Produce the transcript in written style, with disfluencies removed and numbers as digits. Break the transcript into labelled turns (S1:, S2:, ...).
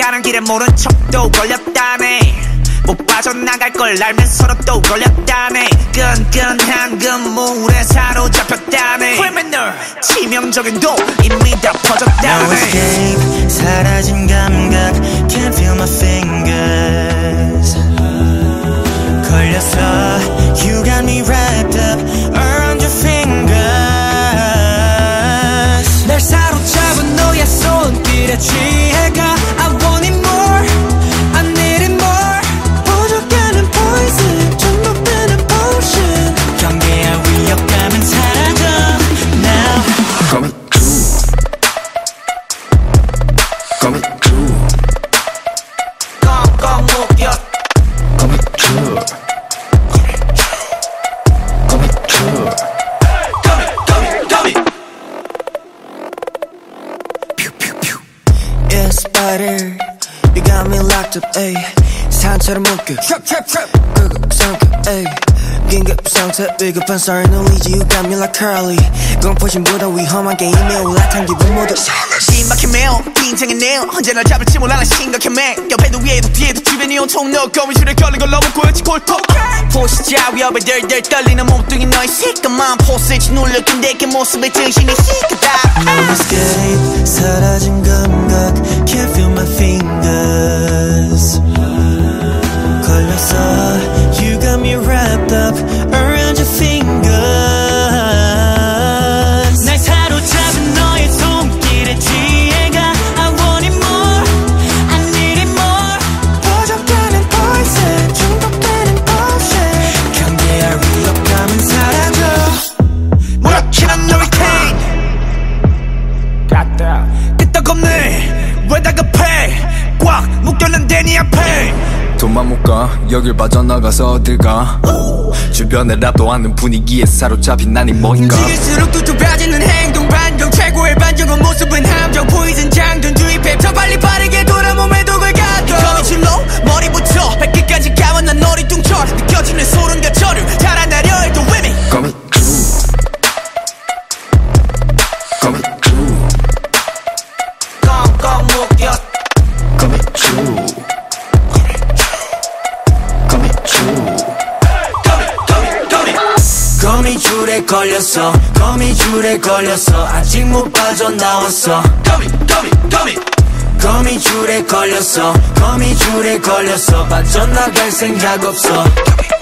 S1: 가는 길에 모른 척도 걸렸다네. 못 빠져나갈 걸 알면서도 또 걸렸다네. 끈끈한 그물에 사로잡혔다네. criminal 치명적인 도 이미 다 퍼졌다네.
S2: No escape 사라진 감각 Can't feel my fingers 걸렸어 You got me wrapped up around your fingers 날 사로잡은 너의 손길에 취해가 I want it more I need it more 부족하는 poison 중독되는 potion 경계할 위협감은 사라져 Now
S3: Coming true Coming true
S1: 꽁꽁 묶여
S3: Coming true Coming true
S2: Yeah, spider, you got me locked up, ayy. 산처럼 묶여, 끄고 삼켜, ayy. 긴급 상태, 위급한 sorry, no lead you got me like Curly. 공포심보다 위험한 게임에 올라탄 기분 모두
S1: 신박해 매우 긴장해 내요 언제 날 잡을지 몰라 난 심각해 매 옆에도 위에도 뒤에도 주변이 온통 너 거미줄에 걸린 걸 너무 보였지 골통 포시자 위협에 덜덜 떨리는 몸뚱이 너의 새까만 포스지 눌려 근데 그 모습에 정신이 시끄다
S2: No escape 사라진 감각 Can't feel my fingers 걸렸어 You got me wrapped up around your fingers 날 사로잡은 너의 손길에 취해가 I want it more I need it more 부족하는 poison 중독되는 potion 경계할 위협감은 사라져
S1: 무력한 hurricane 끄떡없네 왜 다급해 꽉 묶였는데 네 앞에
S3: 돈만 못 가 여길 빠져나가서 어딜 가 주변에 랍도 않는 분위기에 사로잡힌 난이 뭔가
S1: 움직일수록 뚜뚜빠지는 행동 반경 최고의 반전은 모습은 함정 포이즌 장전 주입해 더 빨리 빠르게 돌아 몸에 독을 가둬 거미줄로 머리부터 발끝까지 감은 난 어리둥절 느껴지는 소름과 저류 달아나려 해도 위미
S3: Coming true Coming true
S1: 꽁꽁 묶여
S3: Coming true Coming true
S2: 거미줄에 걸렸어 거미줄에 걸렸어 아직 못 빠져나왔어 거미줄에 걸렸어 거미줄에 걸렸어 빠져나갈 생각 없어